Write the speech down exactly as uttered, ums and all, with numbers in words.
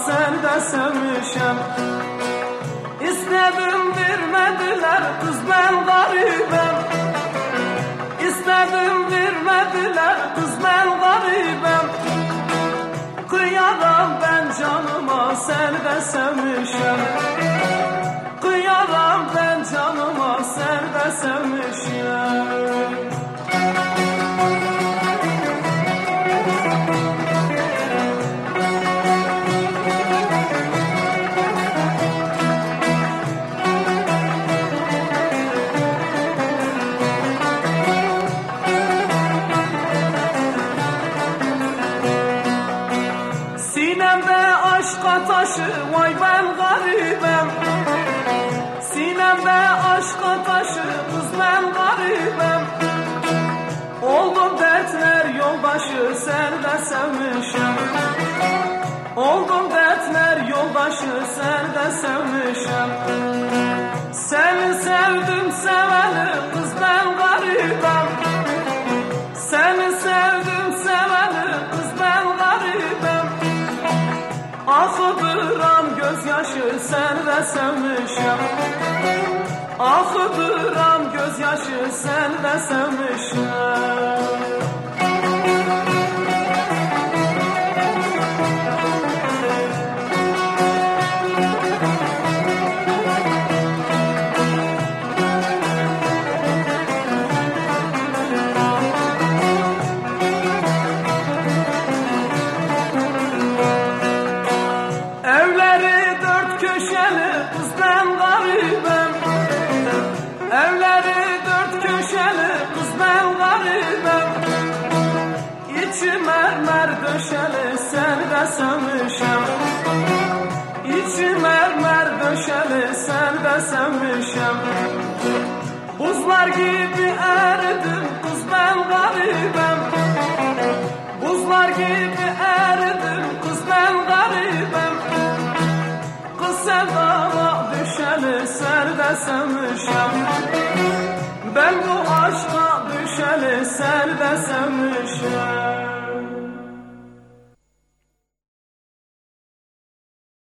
sende sevmişem. İstedim vermediler kız ben garibem. İstedim vermediler kız ben garibem. Kıyaram ben canıma sende sevmişem. Kıyaram ben canıma sende sevmişem. Sinemde aşka taşı vay ben garibem. Sinemde aşka taşı kız ben garibem. Oldum dertler yoldaşı sende sevmişem. Oldum dertler yoldaşı sende sevmişem. Seni sevdim seveli kız ben garibem. Seni sevdim seveli kız ben garibem. Akıdıram gözyaşı sende sevmişem. Akıdıram gözyaşı sende sevmişem. Evleri dört köşeli kız ben garibem. Evleri dört köşeli kız ben garibem. İçi mermer döşeli sende sevmişem. İçi mermer döşeli sende sevmişem. Buzlar gibi eridim kız ben garibem. Buzlar gibi eridim kız ben garibem. Kız sevdama düşeli sende sevmişem. Ben bu aşka düşeli sende sevmişem.